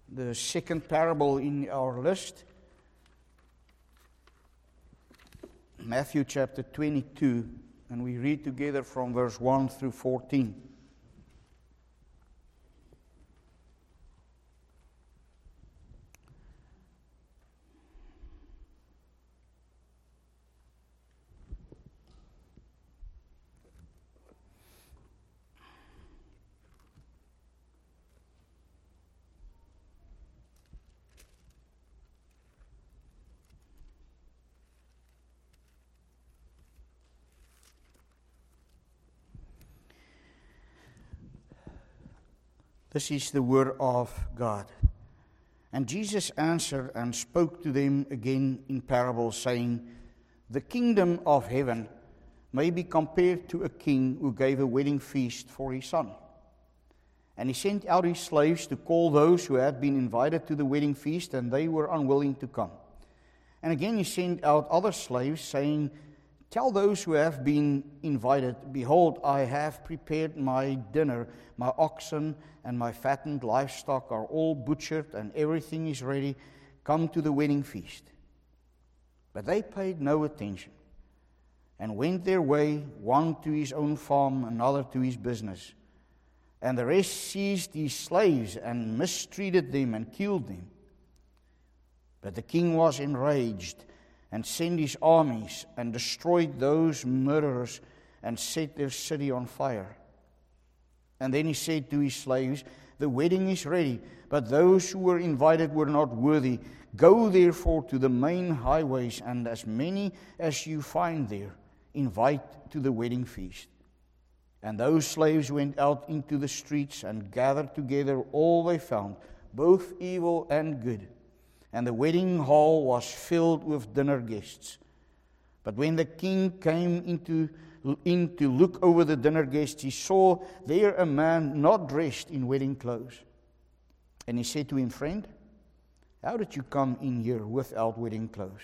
the second parable in our list, Matthew chapter 22, and we read together from verse 1 through 14. This is the word of God. And Jesus answered and spoke to them again in parables, saying, The kingdom of heaven may be compared to a king who gave a wedding feast for his son. And he sent out his slaves to call those who had been invited to the wedding feast, and they were unwilling to come. And again he sent out other slaves, saying, Tell those who have been invited, Behold, I have prepared my dinner. My oxen and my fattened livestock are all butchered, and everything is ready. Come to the wedding feast. But they paid no attention, and went their way, one to his own farm, another to his business. And the rest seized his slaves, and mistreated them, and killed them. But the king was enraged, and sent his armies, and destroyed those murderers, and set their city on fire. And then he said to his slaves, The wedding is ready, but those who were invited were not worthy. Go therefore to the main highways, and as many as you find there, invite to the wedding feast. And those slaves went out into the streets, and gathered together all they found, both evil and good. And the wedding hall was filled with dinner guests. But when the king came in to look over the dinner guests, he saw there a man not dressed in wedding clothes. And he said to him, Friend, how did you come in here without wedding clothes?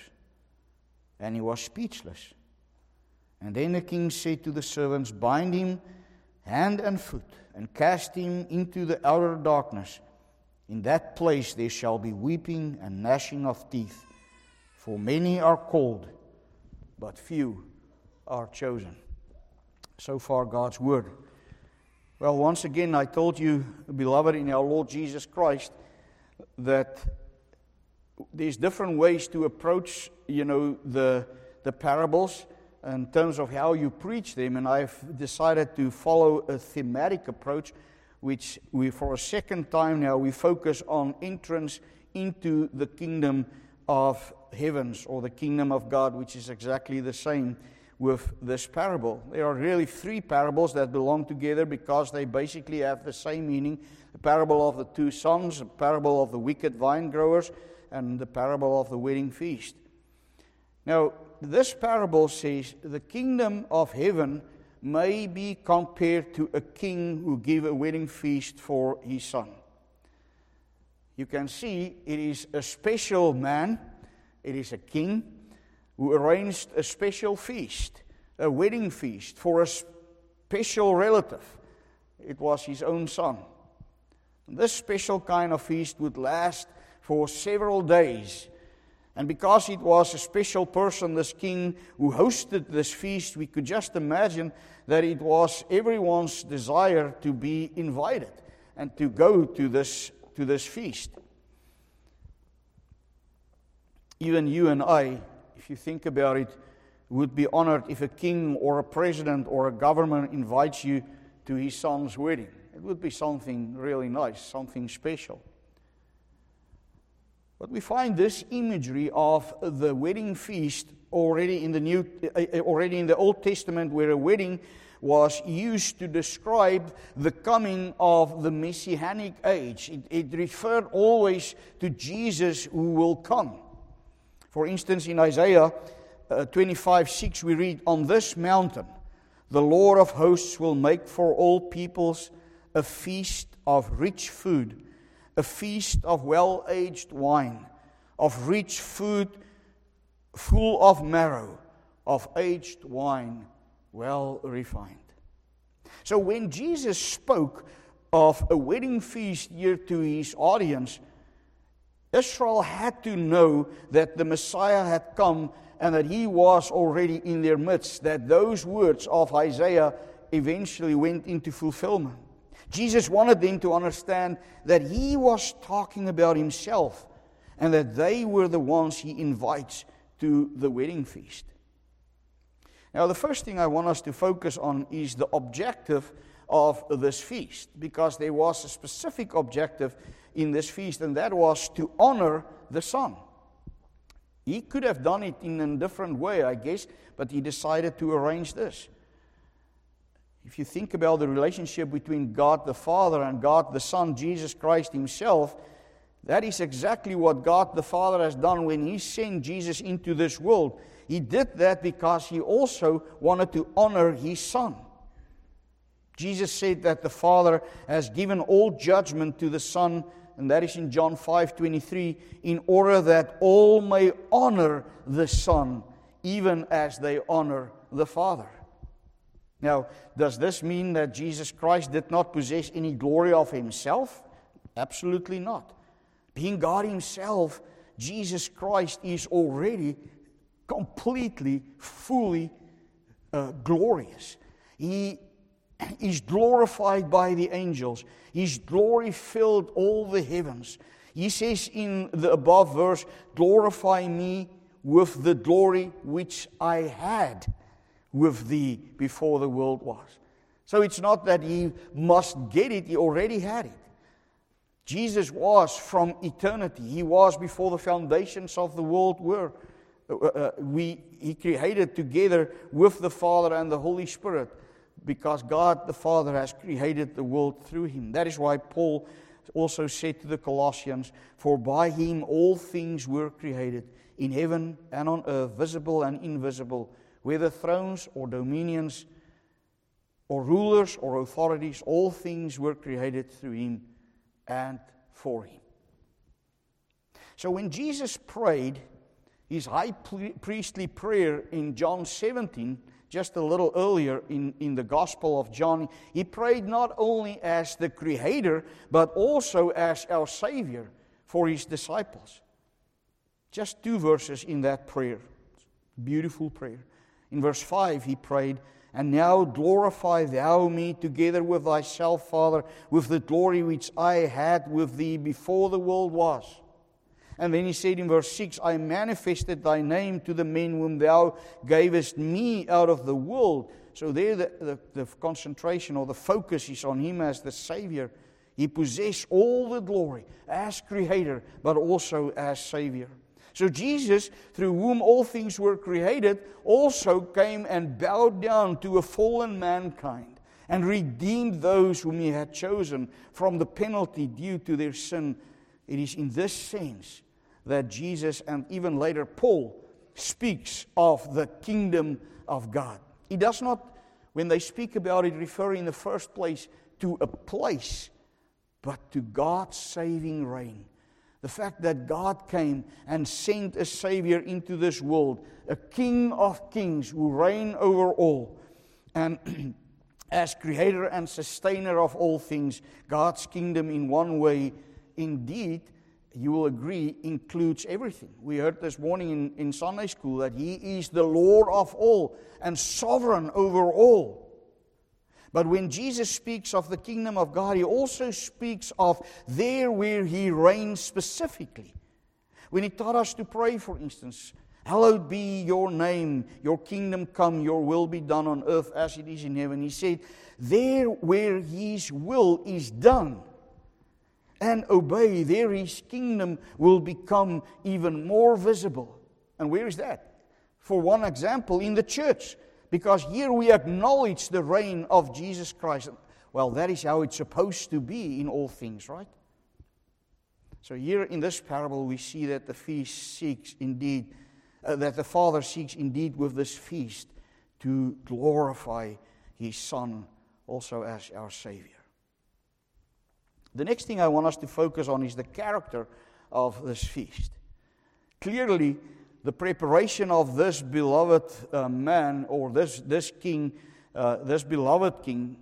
And he was speechless. And then the king said to the servants, Bind him hand and foot, and cast him into the outer darkness. In that place there shall be weeping and gnashing of teeth, for many are called, but few are chosen. So far, God's word. Well, once again, I told you, beloved in our Lord Jesus Christ, that there's different ways to approach, the parables in terms of how you preach them, and I've decided to follow a thematic approach, which for a second time now, we focus on entrance into the kingdom of heavens, or the kingdom of God, which is exactly the same with this parable. There are really three parables that belong together because they basically have the same meaning. The parable of the two sons, the parable of the wicked vine growers, and the parable of the wedding feast. Now, this parable says the kingdom of heaven may be compared to a king who gave a wedding feast for his son. You can see it is a special man, it is a king, who arranged a special feast, a wedding feast for a special relative. It was his own son. And this special kind of feast would last for several days. And because it was a special person, this king who hosted this feast, we could just imagine that it was everyone's desire to be invited and to go to this feast. Even you and I, if you think about it, would be honored if a king or a president or a government invites you to his son's wedding. It would be something really nice, something special. But we find this imagery of the wedding feast already in the Old Testament, where a wedding was used to describe the coming of the Messianic age. It referred always to Jesus who will come. For instance, in Isaiah 25:6, we read, On this mountain the Lord of hosts will make for all peoples a feast of rich food, a feast of well-aged wine, of rich food full of marrow, of aged wine well refined. So when Jesus spoke of a wedding feast here to his audience, Israel had to know that the Messiah had come and that he was already in their midst, that those words of Isaiah eventually went into fulfillment. Jesus wanted them to understand that he was talking about himself and that they were the ones he invites to the wedding feast. Now, the first thing I want us to focus on is the objective of this feast, because there was a specific objective in this feast, and that was to honor the Son. He could have done it in a different way, I guess, but he decided to arrange this. If you think about the relationship between God the Father and God the Son, Jesus Christ himself, that is exactly what God the Father has done when he sent Jesus into this world. He did that because he also wanted to honor his Son. Jesus said that the Father has given all judgment to the Son, and that is in John 5:23, in order that all may honor the Son, even as they honor the Father. Now, does this mean that Jesus Christ did not possess any glory of himself? Absolutely not. Being God himself, Jesus Christ is already completely, fully glorious. He is glorified by the angels. His glory filled all the heavens. He says in the above verse, glorify me with the glory which I had with thee before the world was. So it's not that he must get it, he already had it. Jesus was from eternity. He was before the foundations of the world were. He created together with the Father and the Holy Spirit, because God the Father has created the world through him. That is why Paul also said to the Colossians, for by him all things were created, in heaven and on earth, visible and invisible, whether thrones or dominions or rulers or authorities, all things were created through him and for him. So when Jesus prayed his high priestly prayer in John 17, just a little earlier in the Gospel of John, he prayed not only as the Creator, but also as our Savior for his disciples. Just 2 verses in that prayer. Beautiful prayer. In verse 5 he prayed, and now glorify thou me together with thyself, Father, with the glory which I had with thee before the world was. And then he said in verse 6, I manifested thy name to the men whom thou gavest me out of the world. So there the concentration or the focus is on him as the Savior. He possessed all the glory as Creator, but also as Savior. So Jesus, through whom all things were created, also came and bowed down to a fallen mankind and redeemed those whom he had chosen from the penalty due to their sin. It is in this sense that Jesus, and even later Paul, speaks of the kingdom of God. He does not, when they speak about it, refer in the first place to a place, but to God's saving reign. The fact that God came and sent a Savior into this world, a King of kings who reign over all, and as Creator and Sustainer of all things, God's kingdom in one way, indeed, you will agree, includes everything. We heard this morning in Sunday school that He is the Lord of all and sovereign over all. But when Jesus speaks of the kingdom of God, He also speaks of there where He reigns specifically. When He taught us to pray, for instance, hallowed be your name, your kingdom come, your will be done on earth as it is in heaven. He said, there where His will is done and obey, there His kingdom will become even more visible. And where is that? For one example, in the church. Because here we acknowledge the reign of Jesus Christ. Well, that is how it's supposed to be in all things, right? So here in this parable we see that the feast seeks indeed, that the Father seeks indeed with this feast to glorify His Son also as our Savior. The next thing I want us to focus on is the character of this feast. Clearly, the preparation of this beloved man, or this king, this beloved king,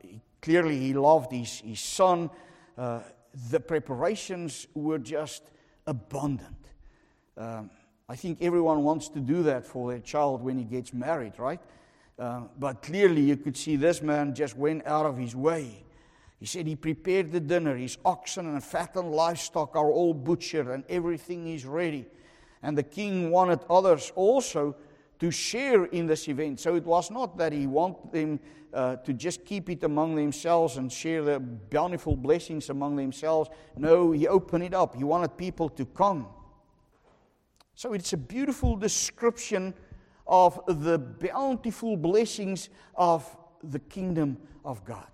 clearly he loved his son. The preparations were just abundant. I think everyone wants to do that for their child when he gets married, right? But clearly you could see this man just went out of his way. He said he prepared the dinner. His oxen and fattened livestock are all butchered and everything is ready. And the king wanted others also to share in this event. So it was not that he wanted them to just keep it among themselves and share the bountiful blessings among themselves. No, he opened it up. He wanted people to come. So it's a beautiful description of the bountiful blessings of the kingdom of God.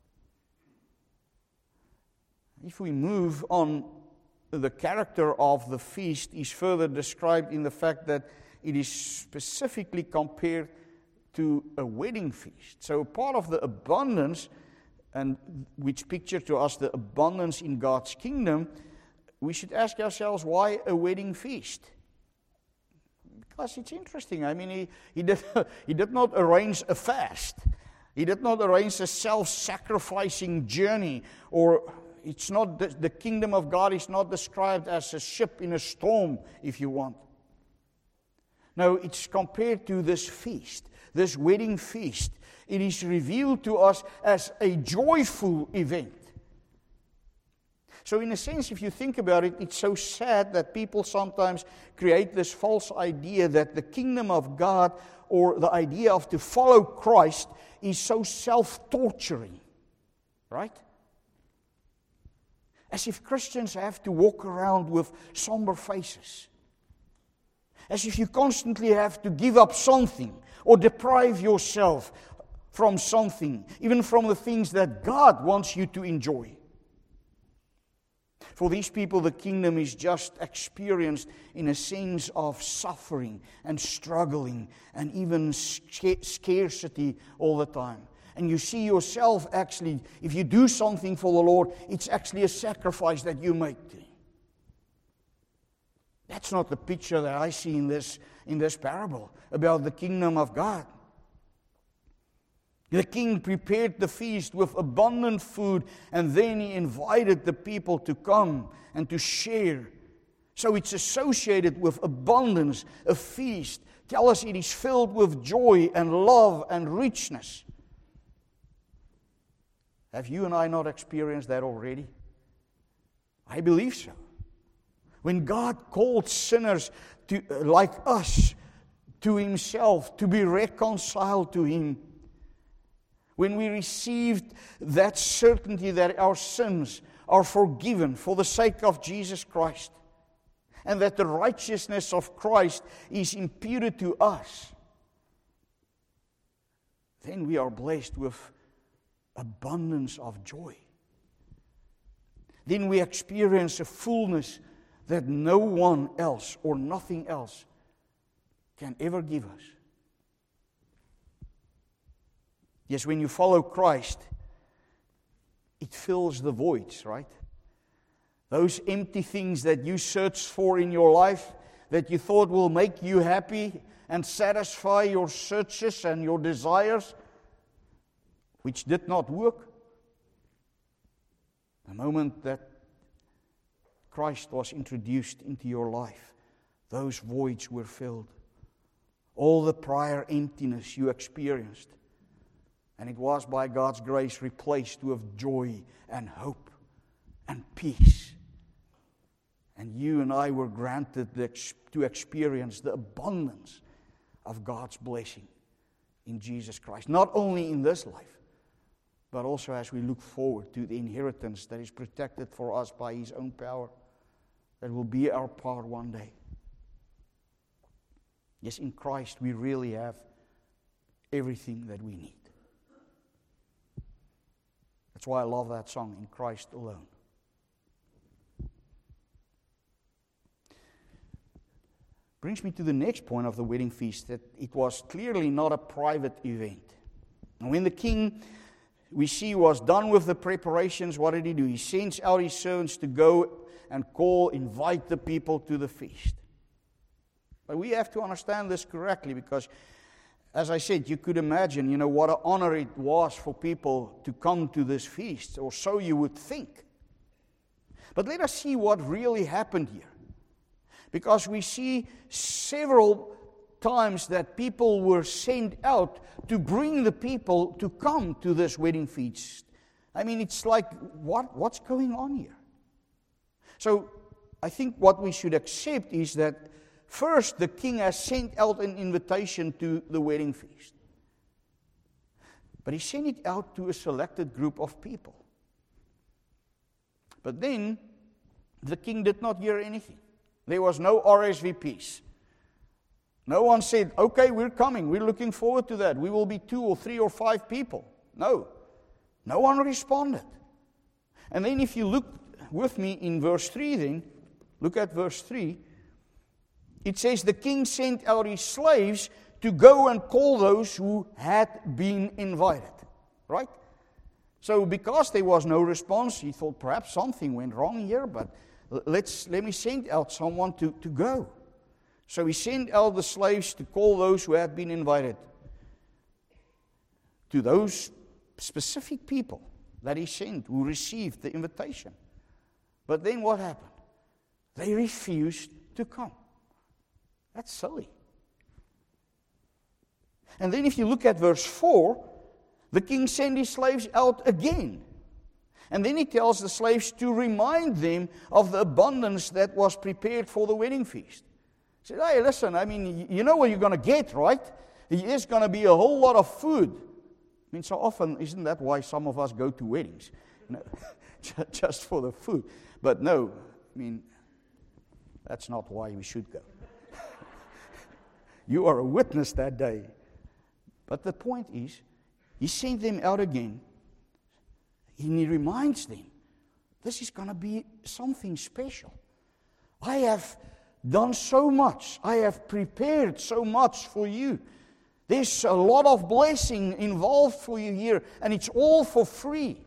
If we move on, the character of the feast is further described in the fact that it is specifically compared to a wedding feast. So part of the abundance, and which picture to us the abundance in God's kingdom, we should ask ourselves, why a wedding feast? Because it's interesting. I mean, he did not arrange a fast. He did not arrange a self-sacrificing journey. Or it's not the kingdom of God is not described as a ship in a storm, if you want. No, it's compared to this feast, this wedding feast. It is revealed to us as a joyful event. So in a sense, if you think about it, it's so sad that people sometimes create this false idea that the kingdom of God, or the idea of to follow Christ, is so self-torturing. Right? As if Christians have to walk around with somber faces. As if you constantly have to give up something or deprive yourself from something, even from the things that God wants you to enjoy. For these people, the kingdom is just experienced in a sense of suffering and struggling and even scarcity all the time. And you see yourself actually, if you do something for the Lord, it's actually a sacrifice that you make. That's not the picture that I see in this parable about the kingdom of God. The king prepared the feast with abundant food, and then he invited the people to come and to share. So it's associated with abundance, a feast. Tell us it is filled with joy and love and richness. Have you and I not experienced that already? I believe so. When God called sinners like us to Himself, to be reconciled to Him, when we received that certainty that our sins are forgiven for the sake of Jesus Christ, and that the righteousness of Christ is imputed to us, then we are blessed with abundance of joy. Then we experience a fullness that no one else or nothing else can ever give us. Yes, when you follow Christ, it fills the voids, right? Those empty things that you searched for in your life, that you thought will make you happy and satisfy your searches and your desires, which did not work. The moment that Christ was introduced into your life, those voids were filled. All the prior emptiness you experienced, and it was by God's grace replaced with joy and hope and peace. And you and I were granted to experience the abundance of God's blessing in Jesus Christ. Not only in this life, but also as we look forward to the inheritance that is protected for us by His own power, that will be our part one day. Yes, in Christ we really have everything that we need. That's why I love that song, In Christ Alone. Brings me to the next point of the wedding feast, that it was clearly not a private event. And when the king, we see, was done with the preparations, what did he do? He sends out his servants to go and invite the people to the feast. But we have to understand this correctly, because, as I said, you could imagine, what an honor it was for people to come to this feast, or so you would think. But let us see what really happened here. Because we see several times that people were sent out to bring the people to come to this wedding feast. I mean, it's like, what's going on here? So, I think what we should accept is that first the king has sent out an invitation to the wedding feast. But he sent it out to a selected group of people. But then, the king did not hear anything. There was no RSVPs. No one said, okay, we're coming, we're looking forward to that. We will be 2 or 3 or 5 people. No. No one responded. And then if you look with me in verse 3 then, look at verse 3. It says, the king sent out his slaves to go and call those who had been invited. Right? So because there was no response, he thought perhaps something went wrong here, but let me send out someone to go. So he sent out the slaves to call those who had been invited. To those specific people that he sent who received the invitation. But then what happened? They refused to come. That's silly. And then if you look at verse 4, the king sent his slaves out again. And then he tells the slaves to remind them of the abundance that was prepared for the wedding feast. He said, hey, listen, I mean, you know what you're going to get, right? There's going to be a whole lot of food. I mean, so often, isn't that why some of us go to weddings? You know, just for the food. But no, I mean, that's not why we should go. You are a witness that day. But the point is, he sent them out again. And he reminds them, this is going to be something special. I have done so much. I have prepared so much for you. There's a lot of blessing involved for you here, and it's all for free.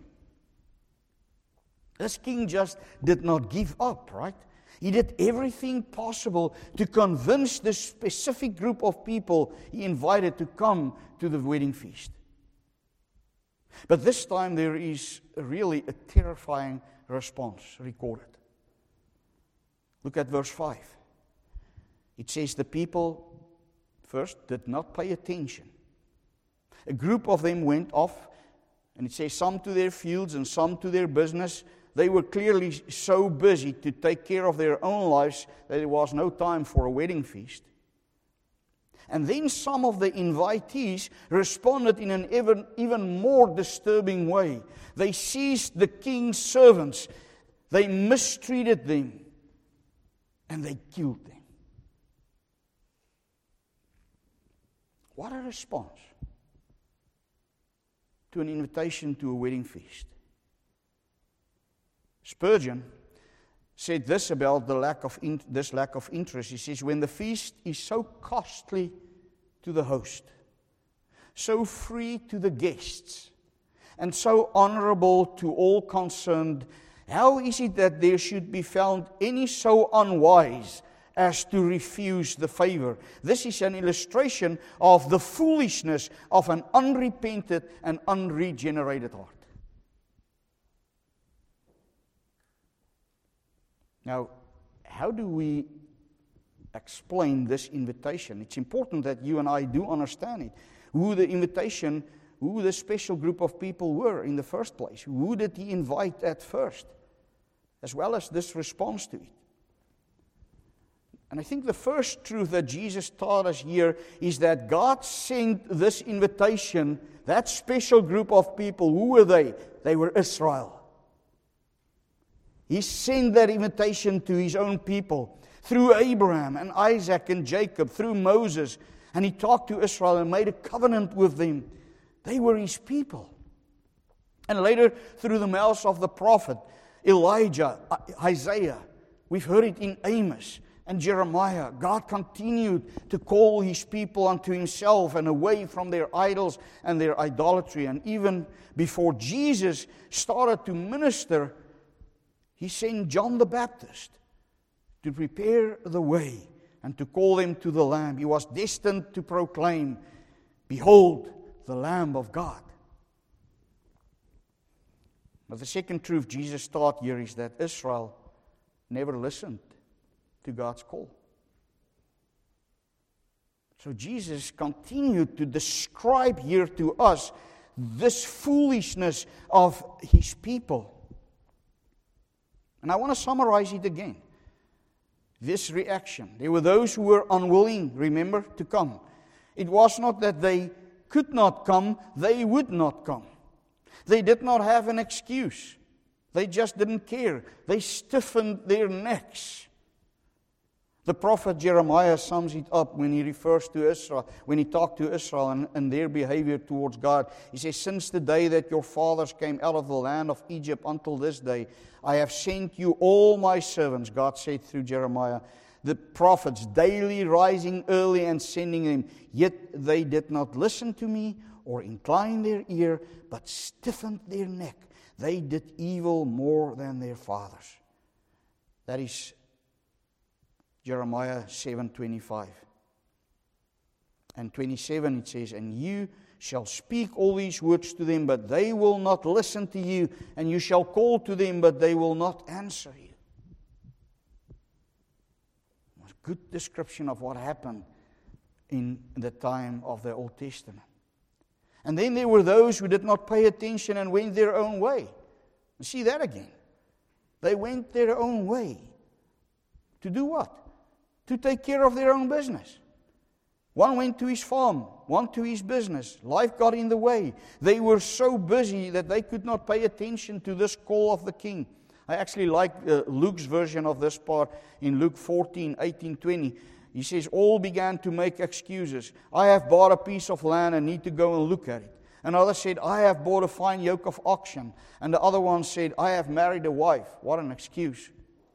This king just did not give up, right? He did everything possible to convince this specific group of people he invited to come to the wedding feast. But this time there is really a terrifying response recorded. Look at verse 5. It says the people first did not pay attention. A group of them went off, and it says some to their fields and some to their business. They were clearly so busy to take care of their own lives that there was no time for a wedding feast. And then some of the invitees responded in an even more disturbing way. They seized the king's servants, they mistreated them, and they killed them. What a response to an invitation to a wedding feast. Spurgeon said this about this lack of interest. He says, when the feast is so costly to the host, so free to the guests, and so honorable to all concerned, how is it that there should be found any so unwise as to refuse the favor? This is an illustration of the foolishness of an unrepented and unregenerated heart. Now, how do we explain this invitation? It's important that you and I do understand it. Who the special group of people were in the first place. Who did he invite at first? As well as this response to it. And I think the first truth that Jesus taught us here is that God sent this invitation, that special group of people. Who were they? They were Israel. He sent that invitation to his own people through Abraham and Isaac and Jacob, through Moses. And he talked to Israel and made a covenant with them. They were his people. And later, through the mouths of the prophet, Elijah, Isaiah, we've heard it in Amos and Jeremiah. God continued to call his people unto himself and away from their idols and their idolatry. And even before Jesus started to minister, he sent John the Baptist to prepare the way and to call them to the Lamb. He was destined to proclaim, behold, the Lamb of God. But the second truth Jesus taught here is that Israel never listened to God's call. So Jesus continued to describe here to us this foolishness of His people. And I want to summarize it again. This reaction. There were those who were unwilling, remember, to come. It was not that they could not come, they would not come. They did not have an excuse. They just didn't care. They stiffened their necks. The prophet Jeremiah sums it up when he refers to Israel, when he talked to Israel and their behavior towards God. He says, "Since the day that your fathers came out of the land of Egypt until this day, I have sent you all my servants," God said through Jeremiah, "the prophets, daily rising early and sending them. Yet they did not listen to me or incline their ear, but stiffened their neck. They did evil more than their fathers." That is Jeremiah 7:25. And 27 it says, "And you shall speak all these words to them, but they will not listen to you. And you shall call to them, but they will not answer you." A good description of what happened in the time of the Old Testament. And then there were those who did not pay attention and went their own way. You see that again. They went their own way. To do what? To take care of their own business. One went to his farm, one to his business. Life got in the way. They were so busy that they could not pay attention to this call of the king. I actually like Luke's version of this part in Luke 14:18-20. He says, "All began to make excuses. I have bought a piece of land and need to go and look at it." Another said, "I have bought a fine yoke of oxen." And the other one said, "I have married a wife." What an excuse.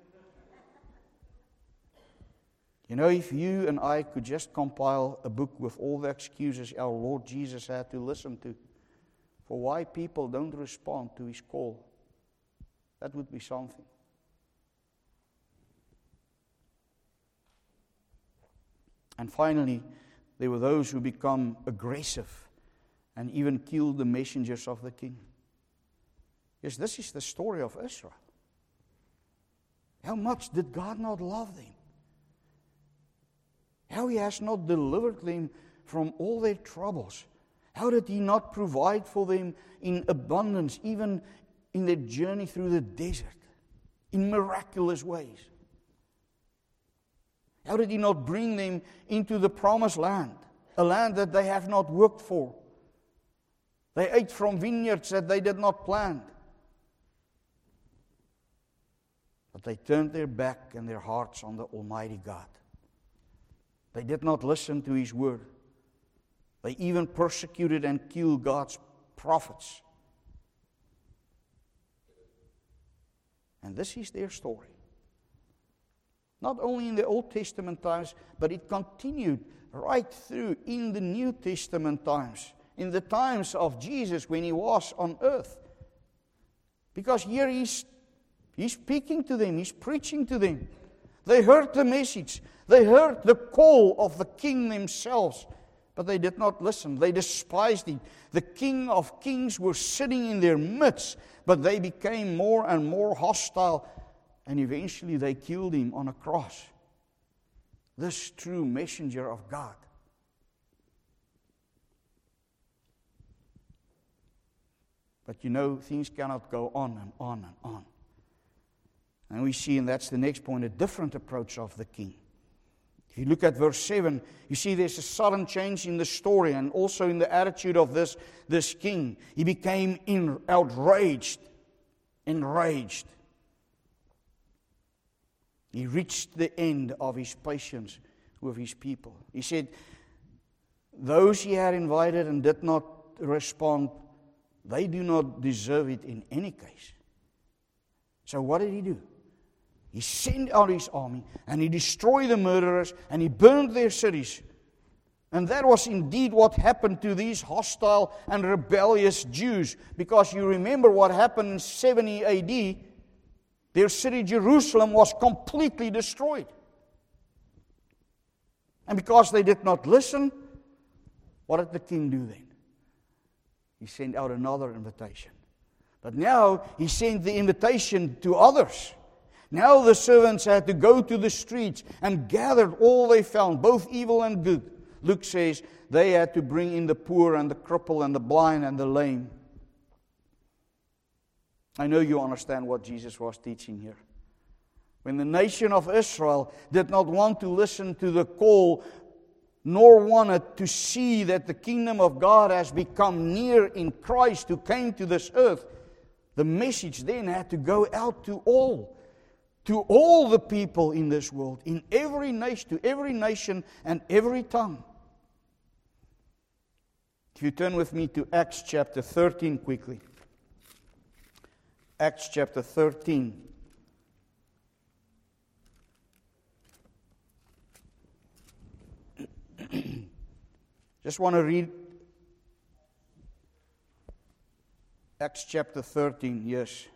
You know, if you and I could just compile a book with all the excuses our Lord Jesus had to listen to for why people don't respond to His call, that would be something. And finally, there were those who become aggressive and even killed the messengers of the king. Yes, this is the story of Israel. How much did God not love them? How He has not delivered them from all their troubles. How did He not provide for them in abundance, even in their journey through the desert, in miraculous ways? How did He not bring them into the promised land, a land that they have not worked for? They ate from vineyards that they did not plant. But they turned their back and their hearts on the Almighty God. They did not listen to His word. They even persecuted and killed God's prophets. And this is their story. Not only in the Old Testament times, but it continued right through in the New Testament times, in the times of Jesus when He was on earth. Because here He's speaking to them, He's preaching to them. They heard the message. They heard the call of the King themselves, but they did not listen. They despised Him. The King of Kings was sitting in their midst, but they became more and more hostile, and eventually they killed Him on a cross. This true messenger of God. But you know, things cannot go on and on and on. And we see, and that's the next point, a different approach of the king. If you look at verse 7, you see there's a sudden change in the story and also in the attitude of this king. He became outraged, enraged. He reached the end of his patience with his people. He said, those he had invited and did not respond, they do not deserve it in any case. So what did he do? He sent out his army and he destroyed the murderers and he burned their cities. And that was indeed what happened to these hostile and rebellious Jews. Because you remember what happened in 70 AD. Their city Jerusalem was completely destroyed. And because they did not listen, what did the king do then? He sent out another invitation. But now he sent the invitation to others. Now the servants had to go to the streets and gathered all they found, both evil and good. Luke says they had to bring in the poor and the cripple and the blind and the lame. I know you understand what Jesus was teaching here. When the nation of Israel did not want to listen to the call, nor wanted to see that the kingdom of God has become near in Christ who came to this earth, the message then had to go out to all the people in this world, in every nation, to every nation and every tongue. If you turn with me to Acts chapter 13 quickly. Acts chapter 13. Just want to read Acts chapter 13, yes.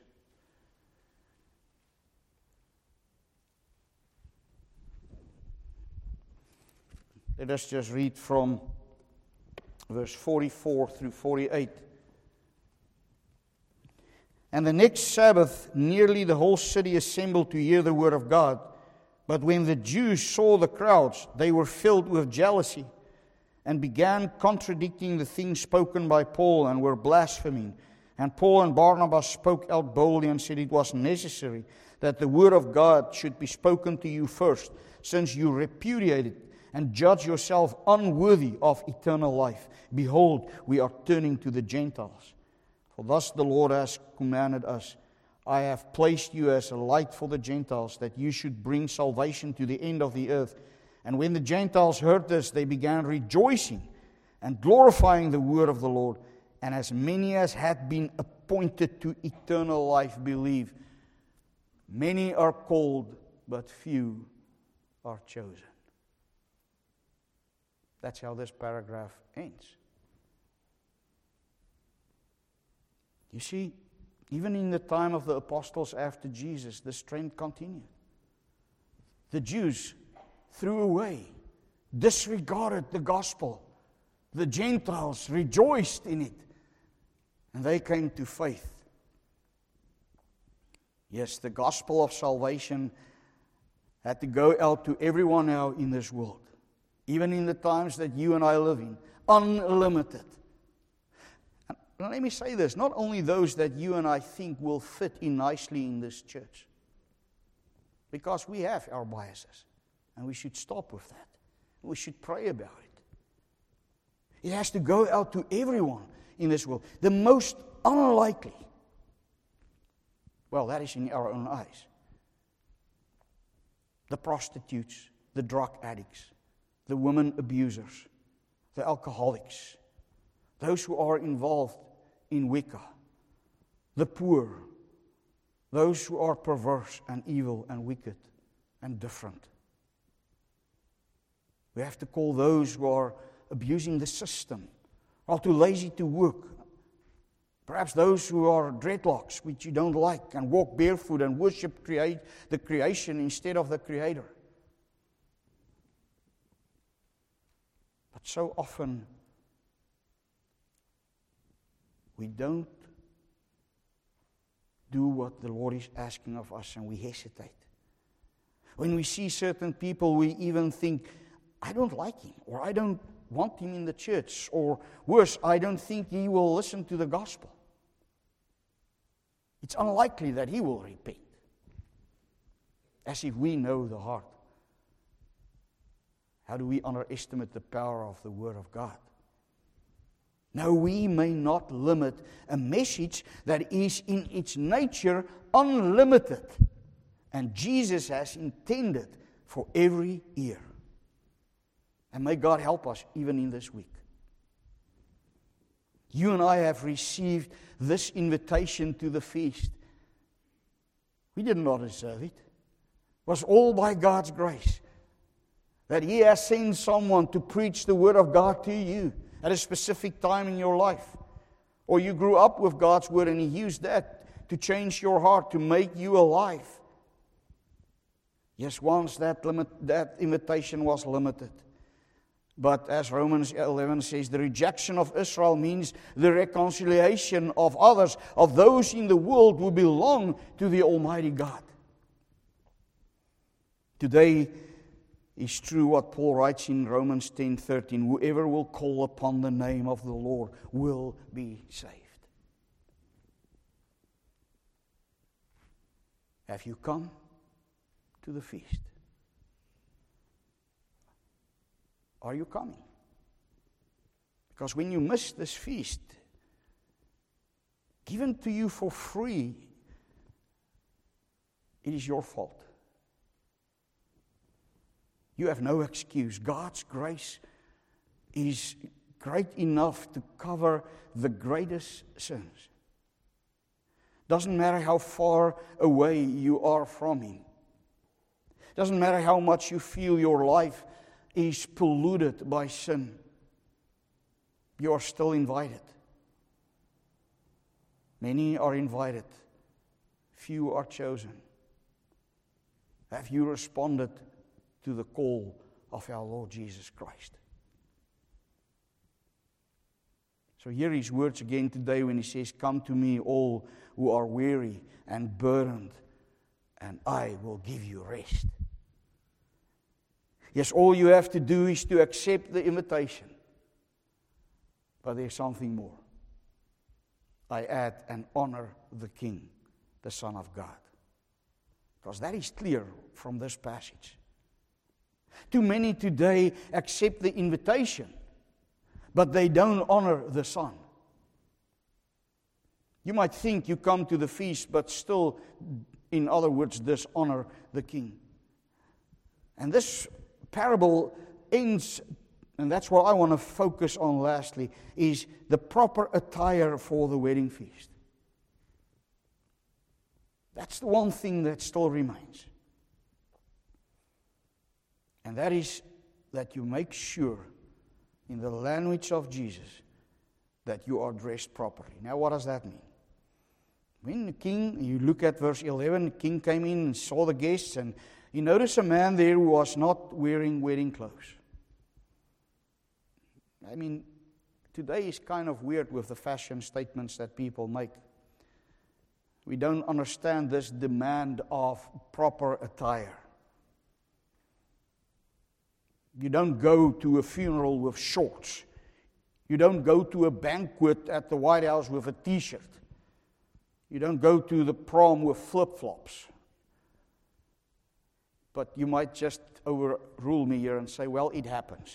Let us just read from verse 44 through 48. And the next Sabbath, nearly the whole city assembled to hear the word of God. But when the Jews saw the crowds, they were filled with jealousy and began contradicting the things spoken by Paul and were blaspheming. And Paul and Barnabas spoke out boldly and said it was necessary that the word of God should be spoken to you first, since you repudiate it and judge yourself unworthy of eternal life. Behold, we are turning to the Gentiles. For thus the Lord has commanded us, I have placed you as a light for the Gentiles, that you should bring salvation to the end of the earth. And when the Gentiles heard this, they began rejoicing and glorifying the word of the Lord. And as many as had been appointed to eternal life believe. Many are called, but few are chosen. That's how this paragraph ends. You see, even in the time of the apostles after Jesus, this trend continued. The Jews threw away, disregarded the gospel. The Gentiles rejoiced in it, and they came to faith. Yes, the gospel of salvation had to go out to everyone now in this world, even in the times that you and I live in, unlimited. And let me say this, not only those that you and I think will fit in nicely in this church, because we have our biases, and we should stop with that. We should pray about it. It has to go out to everyone in this world. The most unlikely, well, that is in our own eyes. The prostitutes, the drug addicts, the women abusers, the alcoholics, those who are involved in Wicca, the poor, those who are perverse and evil and wicked and different. We have to call those who are abusing the system, are too lazy to work. Perhaps those who are dreadlocks, which you don't like, and walk barefoot and worship the creation instead of the Creator. But so often, we don't do what the Lord is asking of us, and we hesitate. When we see certain people, we even think, I don't like him, or I don't want him in the church, or worse, I don't think he will listen to the gospel. It's unlikely that he will repent. As if we know the heart. How do we underestimate the power of the Word of God? Now, we may not limit a message that is in its nature unlimited. And Jesus has intended for every ear. And may God help us even in this week. You and I have received this invitation to the feast. We did not deserve it. It was all by God's grace. That He has sent someone to preach the Word of God to you at a specific time in your life. Or you grew up with God's Word and He used that to change your heart, to make you alive. Yes, once that invitation was limited. But as Romans 11 says, the rejection of Israel means the reconciliation of others, of those in the world who belong to the Almighty God. Today is true what Paul writes in Romans 10:13. Whoever will call upon the name of the Lord will be saved. Have you come to the feast? Are you coming? Because when you miss this feast, given to you for free, it is your fault. You have no excuse. God's grace is great enough to cover the greatest sins. Doesn't matter how far away you are from Him. Doesn't matter how much you feel your life is polluted by sin. You are still invited. Many are invited. Few are chosen. Have you responded to the call of our Lord Jesus Christ? So hear His words again today when He says, "Come to me, all who are weary and burdened, and I will give you rest." Yes, all you have to do is to accept the invitation. But there's something more. I add and honor the King, the Son of God. Because that is clear from this passage. Too many today accept the invitation, but they don't honor the Son. You might think you come to the feast, but still, in other words, dishonor the King. And this parable ends, and that's what I want to focus on lastly, is the proper attire for the wedding feast. That's the one thing that still remains. And that is that you make sure, in the language of Jesus, that you are dressed properly. Now, what does that mean? When the king, you look at verse 11, the king came in and saw the guests, and he noticed a man there who was not wearing wedding clothes. I mean, today is kind of weird with the fashion statements that people make. We don't understand this demand of proper attire. You don't go to a funeral with shorts. You don't go to a banquet at the White House with a t-shirt. You don't go to the prom with flip-flops. But you might just overrule me here and say, well, it happens.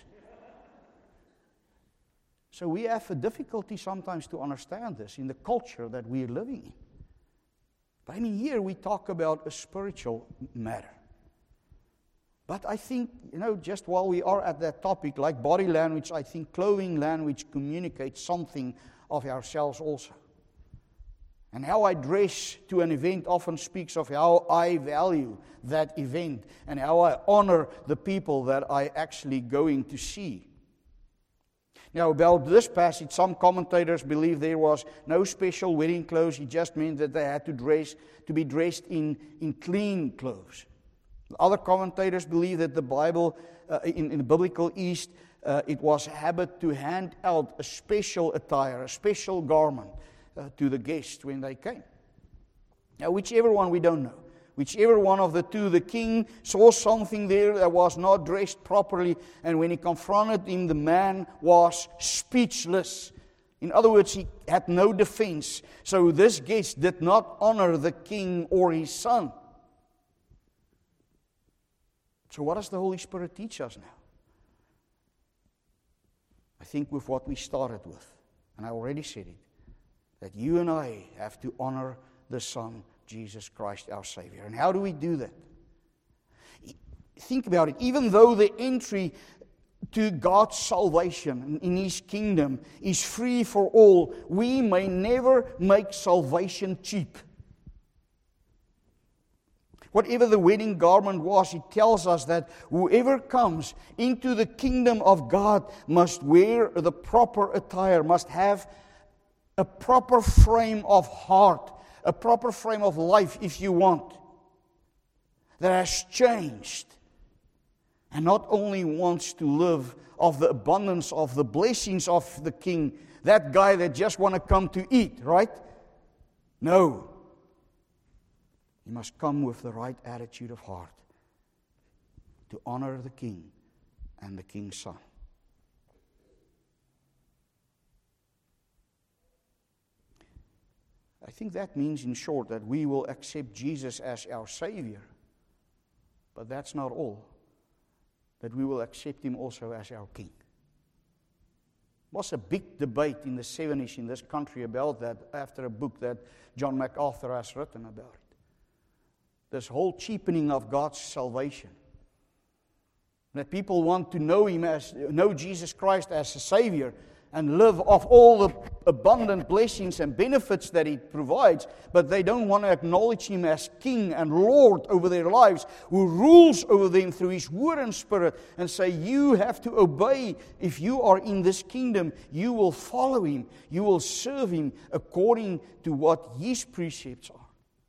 So we have a difficulty sometimes to understand this in the culture that we are living in. But I mean, here we talk about a spiritual matter. But I think, just while we are at that topic, like body language, I think clothing language communicates something of ourselves also. And how I dress to an event often speaks of how I value that event and how I honor the people that I actually going to see. Now, about this passage, some commentators believe there was no special wedding clothes. It just meant that they had to be dressed in clean clothes. Other commentators believe that the Bible, in the biblical East, it was a habit to hand out a special attire, a special garment to the guests when they came. Now, whichever one, we don't know. Whichever one of the two, the king saw something there that was not dressed properly, and when he confronted him, the man was speechless. In other words, he had no defense. So this guest did not honor the king or his son. So what does the Holy Spirit teach us now? I think with what we started with, and I already said it, that you and I have to honor the Son, Jesus Christ, our Savior. And how do we do that? Think about it. Even though the entry to God's salvation in His kingdom is free for all, we may never make salvation cheap. Whatever the wedding garment was, it tells us that whoever comes into the kingdom of God must wear the proper attire, must have a proper frame of heart, a proper frame of life, if you want, that has changed and not only wants to live of the abundance of the blessings of the King, that guy that just want to come to eat, right? No. You must come with the right attitude of heart. to honor the king and the king's son. I think that means, in short, that we will accept Jesus as our Savior. But that's not all. That we will accept Him also as our King. There was a big debate in the 70s in this country about that after a book that John MacArthur has written about it. This whole cheapening of God's salvation. That people want to know Jesus Christ as a Savior and live off all the abundant blessings and benefits that He provides, but they don't want to acknowledge Him as King and Lord over their lives, who rules over them through His Word and Spirit, and say, you have to obey. If you are in this kingdom, you will follow Him. You will serve Him according to what His precepts are.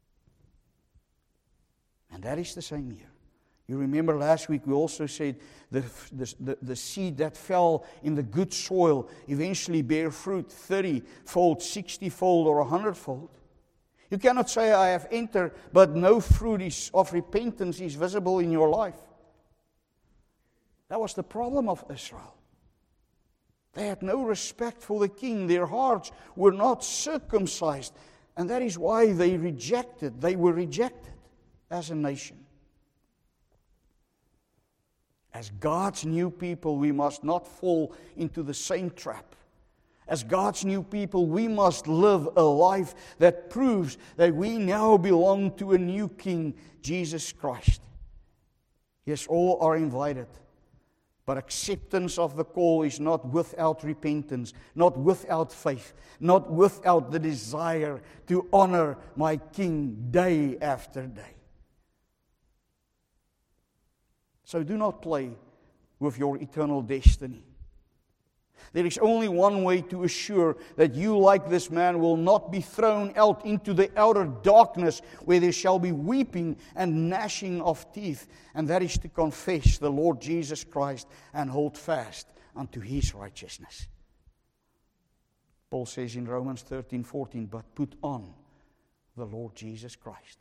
And that is the same here. You remember last week we also said the seed that fell in the good soil eventually bear fruit 30-fold, 60-fold, or 100-fold. You cannot say, I have entered, but no fruit of repentance is visible in your life. That was the problem of Israel. They had no respect for the king. Their hearts were not circumcised. And that is why they were rejected as a nation. As God's new people, we must not fall into the same trap. As God's new people, we must live a life that proves that we now belong to a new King, Jesus Christ. Yes, all are invited, but acceptance of the call is not without repentance, not without faith, not without the desire to honor my King day after day. So do not play with your eternal destiny. There is only one way to assure that you, like this man, will not be thrown out into the outer darkness where there shall be weeping and gnashing of teeth, and that is to confess the Lord Jesus Christ and hold fast unto His righteousness. Paul says in Romans 13:14, but put on the Lord Jesus Christ.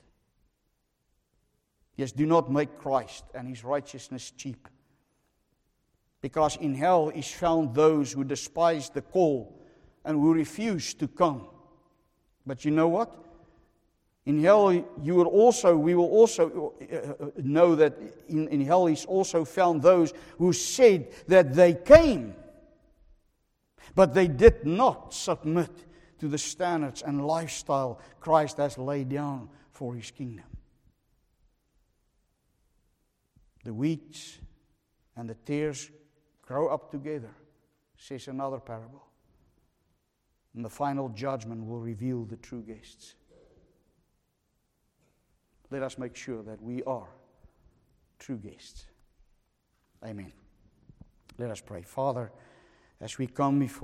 Yes, do not make Christ and His righteousness cheap. Because in hell is found those who despise the call and who refuse to come. But you know what? In hell we will also know that in hell is also found those who said that they came, but they did not submit to the standards and lifestyle Christ has laid down for His kingdom. The weeds and the tares grow up together, says another parable. And the final judgment will reveal the true guests. Let us make sure that we are true guests. Amen. Let us pray. Father, as we come before